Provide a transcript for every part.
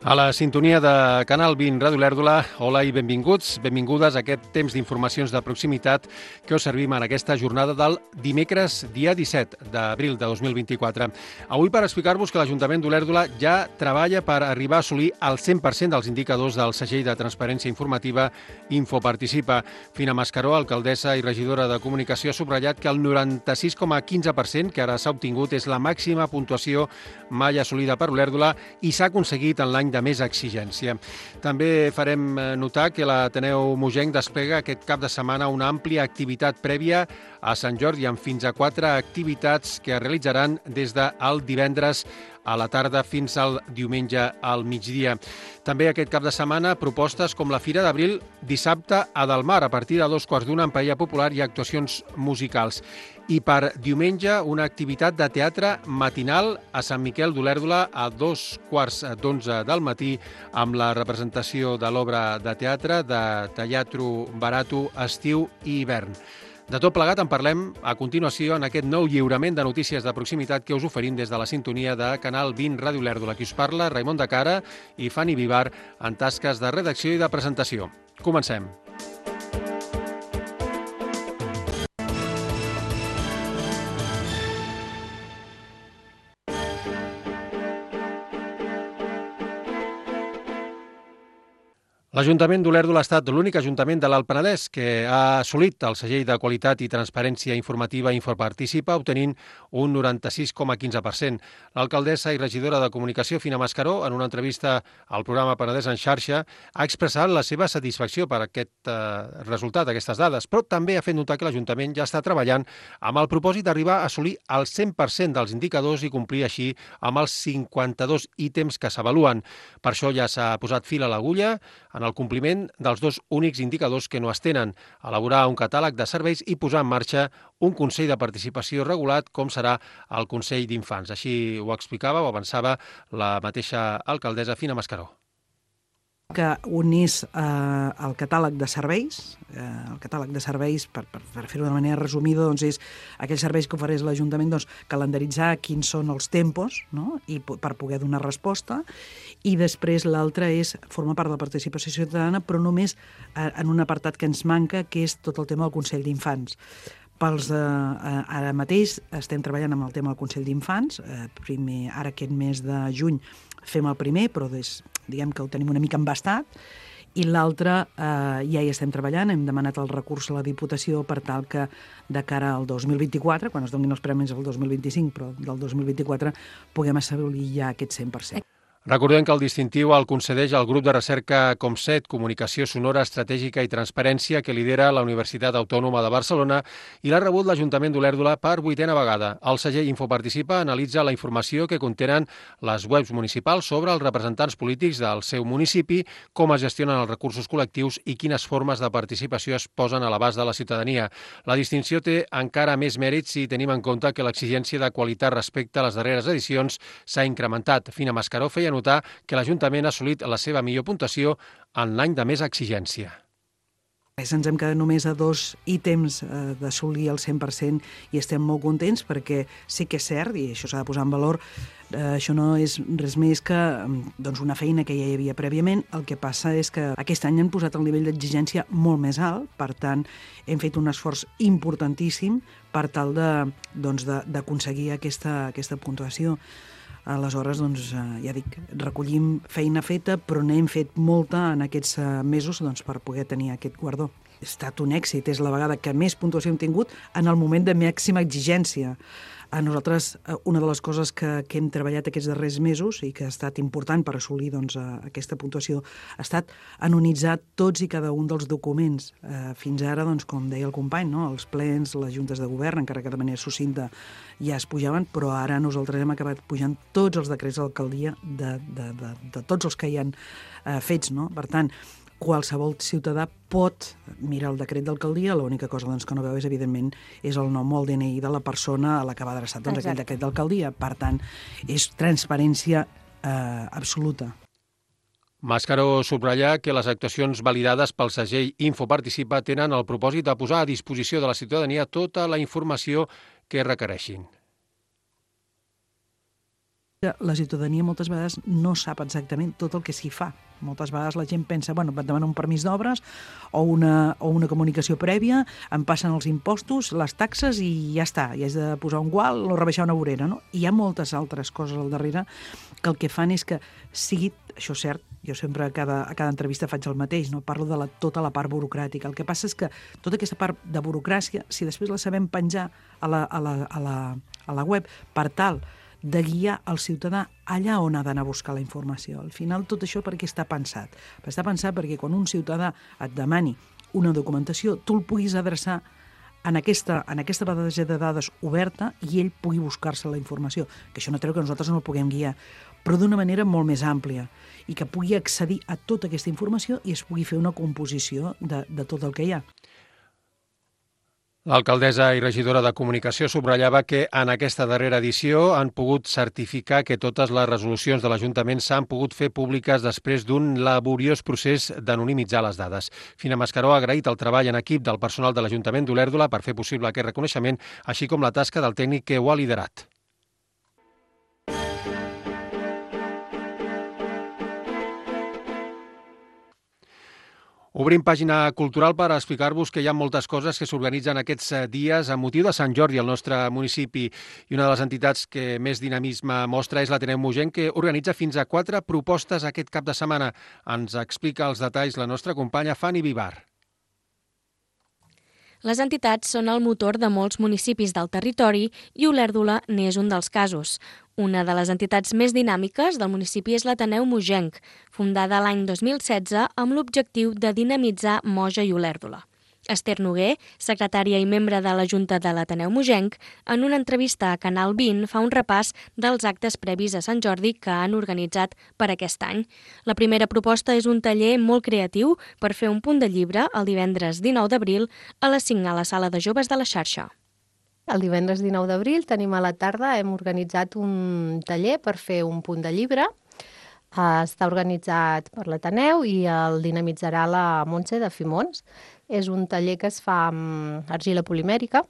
A la sintonia de Canal 20 Ràdio Olèrdola, hola i benvinguts, benvingudes a aquest temps d'informacions de proximitat que us servim en aquesta jornada del dimecres, dia 17 d'abril de 2024. Avui per explicar-vos que l'Ajuntament d'Olèrdola ja treballa per arribar a assolir el 100% dels indicadors del segell de transparència informativa Infoparticipa. Fina Mascaró, alcaldessa i regidora de Comunicació, ha subratllat que el 96,15% que ara s'ha obtingut és la màxima puntuació mai assolida per Olèrdola i s'ha aconseguit en l'any de més exigència. També farem notar que l'Ateneu Mogenc desplega aquest cap de setmana una àmplia activitat prèvia a Sant Jordi amb fins a 4 activitats que es realitzaran des del divendres a la tarda fins al diumenge al migdia. També aquest cap de setmana propostes com la Fira d'Abril dissabte a Delmar a partir de 2:15 en paella popular i actuacions musicals. I per diumenge una activitat de teatre matinal a Sant Miquel d'Olèrdola a 2:15 del matí amb la representació de l'obra de teatre de Teatro Barato Estiu i Hivern. De tot plegat en parlem a continuació en aquest nou lliurament de notícies de proximitat que us oferim des de la sintonia de Canal 20 Ràdio Olèrdola. Qui us parla, Raimon de Cara i Fanny Vivar en tasques de redacció i de presentació. Comencem. L'Ajuntament d'Olèrdola ha estat l'únic ajuntament de l'Alt Penedès que ha assolit el segell de qualitat i transparència informativa Infoparticipa, obtenint un 96,15%. L'alcaldessa i regidora de Comunicació, Fina Mascaró, en una entrevista al programa Penedès en xarxa, ha expressat la seva satisfacció per aquest resultat, aquestes dades, però també ha fet notar que l'Ajuntament ja està treballant amb el propòsit d'arribar a assolir el 100% dels indicadors i complir així amb els 52 ítems que s'avaluen. Per això ja s'ha posat fil a l'agulla en el compliment dels 2 únics indicadors que no es tenen, elaborar un catàleg de serveis i posar en marxa un Consell de Participació regulat com serà el Consell d'Infants. Així ho explicava o avançava la mateixa alcaldessa Fina Mascaró. Que unís el catàleg de serveis. El catàleg de serveis, per fer-ho de manera resumida, doncs és aquells serveis que ofereix l'Ajuntament, doncs, calendaritzar quins són els tempos, no? I per poder donar resposta. I després l'altre és formar part de la participació ciutadana, però només en un apartat que ens manca, que és tot el tema del Consell d'Infants. Ara mateix estem treballant amb el tema del Consell d'Infants. Ara aquest mes de juny fem el primer, però diguem que ho tenim una mica embastat, i l'altre ja hi estem treballant. Hem demanat el recurs a la Diputació per tal que de cara al 2024, quan es donin els premis del 2025, però del 2024, puguem assolir ja aquest 100%. Recordem que el distintiu el concedeix el grup de recerca COMSET, Comunicació Sonora, Estratègica i Transparència, que lidera la Universitat Autònoma de Barcelona i l'ha rebut l'Ajuntament d'Olèrdola per 8a vegada. El segell Infoparticipa analitza la informació que contenen les webs municipals sobre els representants polítics del seu municipi, com es gestionen els recursos col·lectius i quines formes de participació es posen a l'abast de la ciutadania. La distinció té encara més mèrit si tenim en compte que l'exigència de qualitat respecte a les darreres edicions s'ha incrementat. Fina Mascaró feia notar que l'Ajuntament ha assolit la seva millor puntuació en l'any de més exigència. Ens hem quedat només a 2 ítems d'assolir el 100% i estem molt contents perquè sí que és cert, i això s'ha de posar en valor, això no és res més que una feina que ja hi havia prèviament. El que passa és que aquest any han posat el nivell d'exigència molt més alt, per tant hem fet un esforç importantíssim per tal d'aconseguir aquesta puntuació. Aleshores, ja dic, recollim feina feta, però n'hem fet molta en aquests mesos per poder tenir aquest guardó. Ha estat un èxit, és la vegada que més puntuació hem tingut en el moment de màxima exigència. A nosaltres, una de les coses que hem treballat aquests darrers mesos i que ha estat important per assolir aquesta puntuació ha estat anonitzar tots i cada un dels documents. Fins ara, com deia el company, els plens, les juntes de govern, encara que de manera sucinta ja es pujaven, però ara nosaltres hem acabat pujant tots els decrets d'alcaldia de tots els que hi han fets. Per tant, qualsevol ciutadà pot mirar el decret d'alcaldia, l'única cosa que no veu és, evidentment, és el nom o el DNI de la persona a la que va adreçat aquell decret d'alcaldia. Per tant, és transparència absoluta. Mascaró subratlla que les actuacions validades pel segell Infoparticipa tenen el propòsit de posar a disposició de la ciutadania tota la informació que requereixin. La ciutadania moltes vegades no sap exactament tot el que s'hi fa. Moltes vegades la gent pensa, bueno, et demanen un permís d'obres o una comunicació prèvia, em passen els impostos, les taxes i ja està. I has de posar un gual o rebaixar una vorera, no? I hi ha moltes altres coses al darrere que el que fan és que sigui, això és cert, jo sempre a cada entrevista faig el mateix, no? Parlo de tota la part burocràtica. El que passa és que tota aquesta part de burocràcia, si després la sabem penjar a la web per tal de guiar el ciutadà allà on ha d'anar a buscar la informació. Al final, tot això perquè està pensat. Està pensat perquè quan un ciutadà et demani una documentació, tu el puguis adreçar en aquesta base de dades oberta i ell pugui buscar-se la informació. Que això no treu que nosaltres no el puguem guiar, però d'una manera molt més àmplia i que pugui accedir a tota aquesta informació i es pugui fer una composició de tot el que hi ha. L'alcaldessa i regidora de Comunicació subratllava que en aquesta darrera edició han pogut certificar que totes les resolucions de l'Ajuntament s'han pogut fer públiques després d'un laboriós procés d'anonimitzar les dades. Fina Mascaró ha agraït el treball en equip del personal de l'Ajuntament d'Olèrdola per fer possible aquest reconeixement, així com la tasca del tècnic que ho ha liderat. Obrim pàgina cultural per explicar-vos que hi ha moltes coses que s'organitzen aquests dies amb motiu de Sant Jordi al nostre municipi i una de les entitats que més dinamisme mostra és l'Ateneu Mogenc, que organitza fins a 4 propostes aquest cap de setmana. Ens explica els detalls la nostra companya Fanny Vivar. Les entitats són el motor de molts municipis del territori i Olèrdola n'és un dels casos. Una de les entitats més dinàmiques del municipi és l'Ateneu Mogenc, fundada l'any 2016 amb l'objectiu de dinamitzar Moja i Olèrdola. Esther Noguer, secretària i membre de la Junta de l'Ateneu Mogenc, en una entrevista a Canal 20 fa un repàs dels actes previs a Sant Jordi que han organitzat per aquest any. La primera proposta és un taller molt creatiu per fer un punt de llibre el divendres 19 d'abril a les 5 a la Sala de Joves de la Xarxa. El divendres 19 d'abril tenim a la tarda, hem organitzat un taller per fer un punt de llibre. Està organitzat per l'Ateneu i el dinamitzarà la Montse de Fimons. És un taller que es fa amb argila polimèrica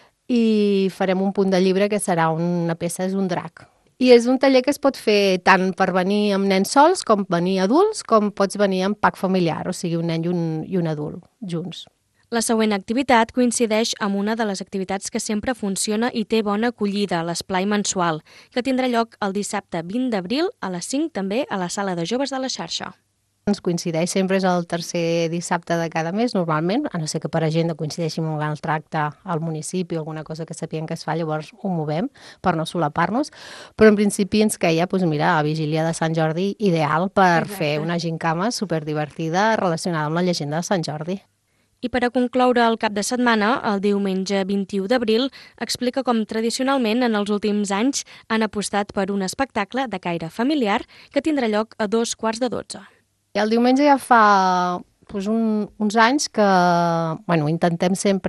i farem un punt de llibre que serà una peça, és un drac. I és un taller que es pot fer tant per venir amb nens sols com venir adults, com pots venir amb pack familiar, o sigui, un nen i un adult junts. La següent activitat coincideix amb una de les activitats que sempre funciona i té bona acollida, l'esplai mensual, que tindrà lloc el dissabte 20 d'abril a les 5 també a la Sala de Joves de la Xarxa. Ens coincideix, sempre és el tercer dissabte de cada mes, normalment, a no ser que per agenda coincideixi amb un altre acte al municipi o alguna cosa que sapiem que es fa, llavors ho movem per no solapar-nos, però en principi ens queia, doncs mira, a vigília de Sant Jordi, ideal per fer una gincama superdivertida relacionada amb la llegenda de Sant Jordi. I per a concloure el cap de setmana, el diumenge 21 d'abril, explica com tradicionalment en els últims anys han apostat per un espectacle de caire familiar que tindrà lloc a 11:45. I el diumenge ja fa uns anys que intentem sempre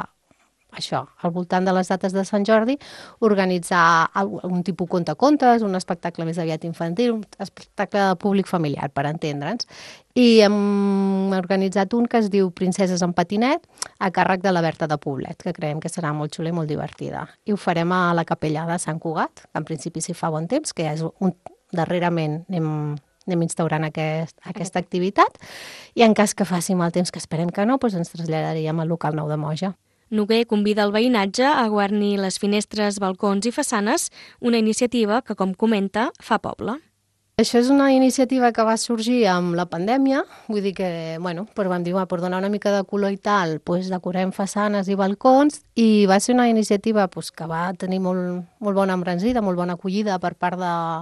això, al voltant de les dates de Sant Jordi, organitzar un tipus contacontes, un espectacle més aviat infantil, un espectacle de públic familiar, per entendre'ns. I hem organitzat un que es diu Princeses en patinet, a càrrec de la Berta de Poblet, que creiem que serà molt xula i molt divertida. I ho farem a la capella de Sant Cugat, que en principi si fa bon temps, que és darrerament anem instaurant aquesta activitat, i en cas que faci mal temps, que esperem que no, doncs ens traslladaríem al local nou de Moja. Noguer convida el veïnatge a guarnir les finestres, balcons i façanes, una iniciativa que, com comenta, fa poble. Això és una iniciativa que va sorgir amb la pandèmia, vull dir que, però vam dir, per donar una mica de color i tal, decorem façanes i balcons, i va ser una iniciativa que va tenir molt bona embranzida, molt bona acollida per part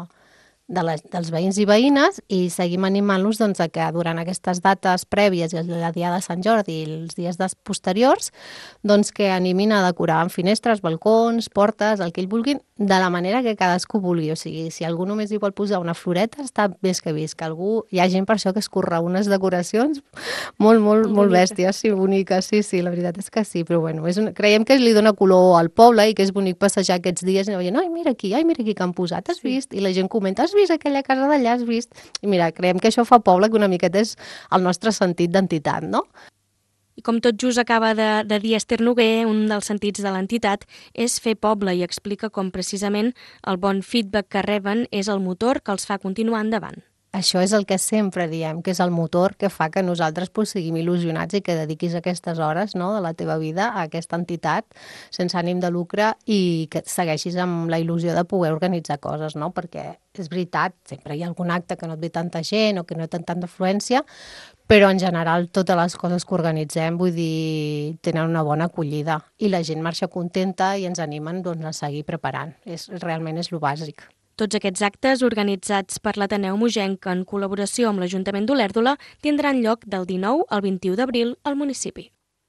dels veïns i veïnes, i seguim animant-los que durant aquestes dates prèvies i la dia de Sant Jordi i els dies posteriors, que animin a decorar amb finestres, balcons, portes, el que ells vulguin, de la manera que cadascú vulgui. O sigui, si algú només hi vol posar una floreta, està més que vist, que hi ha gent per això que es curra unes decoracions molt bèsties, sí, boniques, sí, la veritat és que sí, però creiem que li dona color al poble i que és bonic passejar aquests dies i anar veient, ai, mira aquí que han posat, has vist? I la gent comenta, has vist aquella casa d'allà, has vist? I mira, creiem que això fa poble, que una miqueta és el nostre sentit d'entitat, no? I com tot just acaba de dir Esther Noguer, un dels sentits de l'entitat és fer poble i explica com precisament el bon feedback que reben és el motor que els fa continuar endavant. Això és el que sempre diem, que és el motor que fa que nosaltres siguem il·lusionats i que dediquis aquestes hores, no, de la teva vida a aquesta entitat sense ànim de lucre i que segueixis amb la il·lusió de poder organitzar coses, no? Perquè és veritat, sempre hi ha algun acte que no et ve tanta gent o que no té tanta afluència, però en general totes les coses que organitzem, vull dir, tenen una bona acollida i la gent marxa contenta i ens animen a seguir preparant. Realment és lo bàsic. Tots aquests actes, organitzats per l'Ateneu Mogenc en col·laboració amb l'Ajuntament d'Olèrdola, tindran lloc del 19 al 21 d'abril al municipi.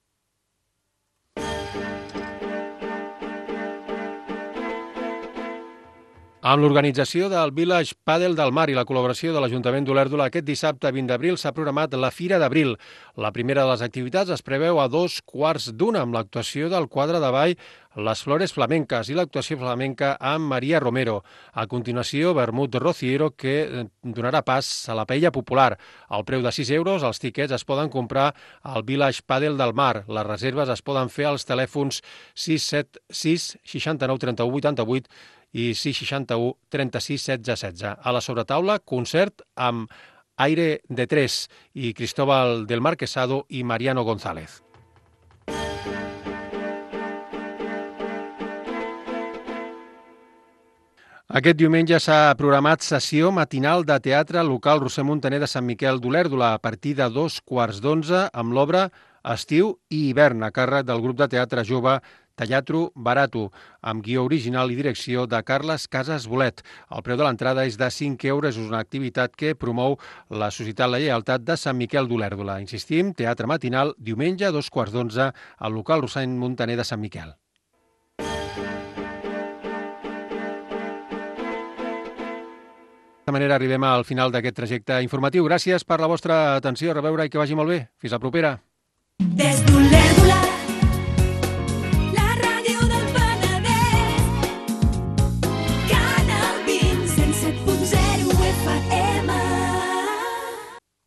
Amb l'organització del Village Padel del Mar i la col·laboració de l'Ajuntament d'Olèrdola, aquest dissabte 20 d'abril s'ha programat la Fira d'Abril. La primera de les activitats es preveu a 2:15 amb l'actuació del quadre de ball Les Flores Flamenques i l'actuació flamenca amb Maria Romero. A continuació, vermut rociero que donarà pas a la paella popular. Al preu de 6 euros, els tiquets es poden comprar al Village Padel del Mar. Les reserves es poden fer als telèfons 676 69 31 88 i 661 36 16 16. A la sobretaula, concert amb Aire de Tres i Cristóbal del Marquesado i Mariano González. Aquest diumenge s'ha programat sessió matinal de teatre local Roser Montaner de Sant Miquel d'Olèrdola a partir de 2:15 amb l'obra Estiu i hivern a càrrec del grup de teatre jove Teatro Barato, amb guió original i direcció de Carles Casas Bolet. El preu de l'entrada és de 5 euros. És una activitat que promou la Societat La Lleialtat de Sant Miquel d'Olèrdola. Insistim, teatre matinal, diumenge a 2:15 al local Roser Montaner de Sant Miquel. De manera arribem al final d'aquest trajecte informatiu. Gràcies per la vostra atenció. A reveure i que vagi molt bé. Fins la propera. Des d'Olèrdola